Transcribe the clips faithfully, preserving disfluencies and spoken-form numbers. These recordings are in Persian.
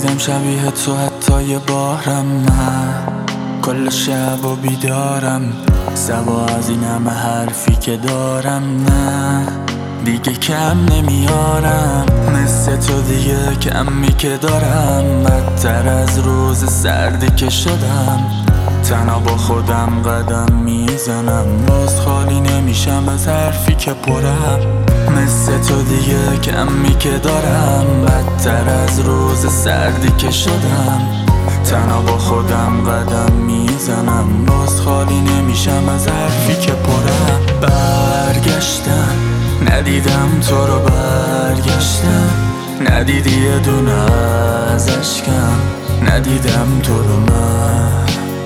ندیدم شبیه تو حتی یه بارم، من کل شب و بیدارم، سوا از این همه حرفی که دارم، نه دیگه کم نمیارم، مثل تو دیگه کمی که دارم، بدتر از روز سردی که شدم، تنها با خودم قدم میزنم، باز خالی نمیشم از حرفی که پرم، مثل تو دیگه کمی که دارم، بدتر از روز سردی که شدم، تنها با خودم قدم میزنم، باز خالی نمیشم از حرفی که پرم. برگشتم ندیدم تو رو، برگشتم ندیدی یه دونه از عشقم، ندیدم تو رو من.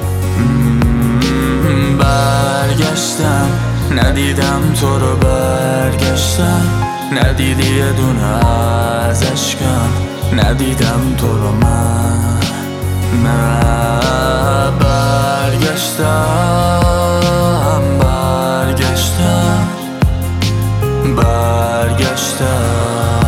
برگشتم ندیدم تو رو، برگشتم ندیدی یه دونه از عشقم، ندیدم تو رو من. نه برگشتم برگشتم برگشتم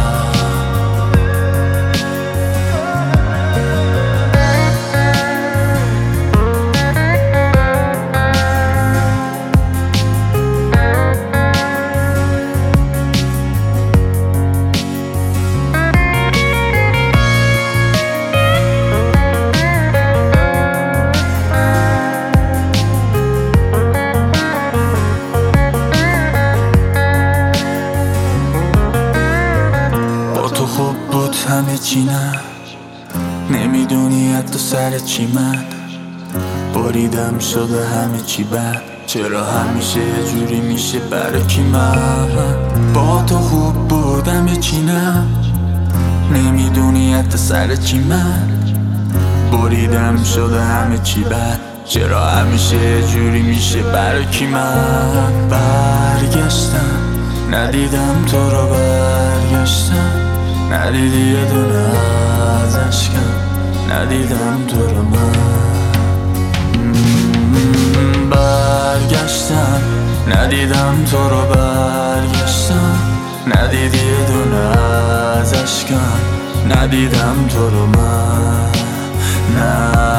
خوب بود همه چی، نه نمیدونی حتی سر چی من بریدم شده همه چی بد، چرا همیشه یه جوری میشه برای کی من؟ با تو خوب بود همه چی، نه نمیدونی حتی سر چی من بریدم شده همه چی بد، چرا همیشه یه جوری میشه برای کی من؟ برگشتم ندیدم تو رو، برگشتم ندیدی یه دونه از عشقم، ندیدم تو رو من. برگشتم ندیدم تو رو، برگشتم ندیدی یه دونه از عشقم، ندیدم تو رو من. نه